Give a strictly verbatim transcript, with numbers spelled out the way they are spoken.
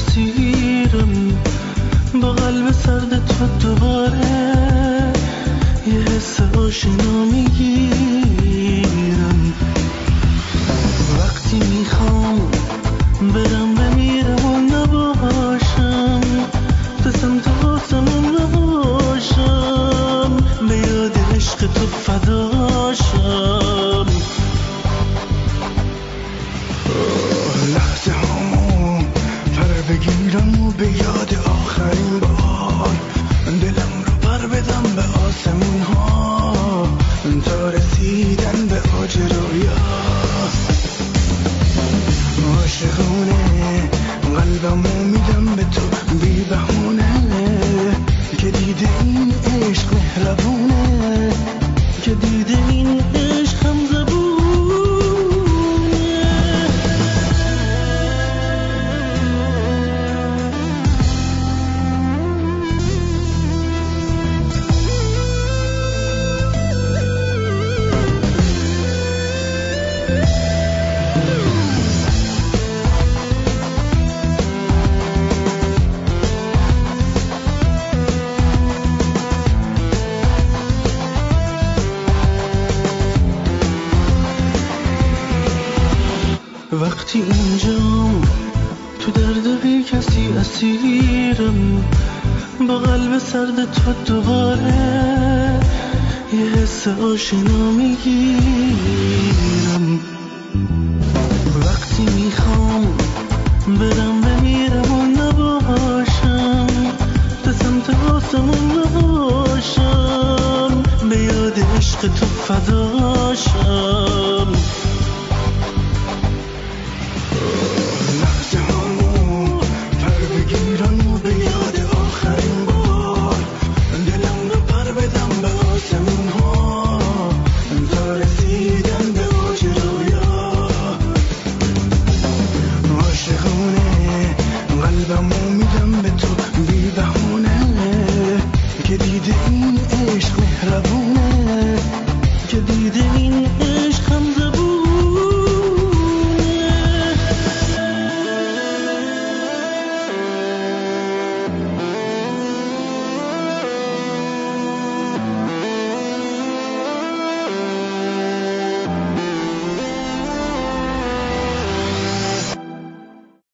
اسیرم، با قلب سرد تو دوباره یه حس آشنا میگیرم. وقتی میخوام برم بمیرم و نباشم، تو سمت آسمون نباشم، به یاد عشق تو فداشم. لحظه هامو پر بگیرم و به یاد آخرین بار دلم رو پر بدم به آسمون ها تا رسیدن به اوج رویا. عاشقونه قلبمو میدم به تو بی بهونه، که دیده این عشق مهربونه، که دیده این عشق هم زبونه. وقتی اینجام تو درد بی کسی اسیرم، با قلب سرد تو دوباره یه حس آشنا میگیرم. وقتی میخوام برم بمیرم و نباشم، تو سمت آسمون نباشم، به یاد عشق تو فداشم.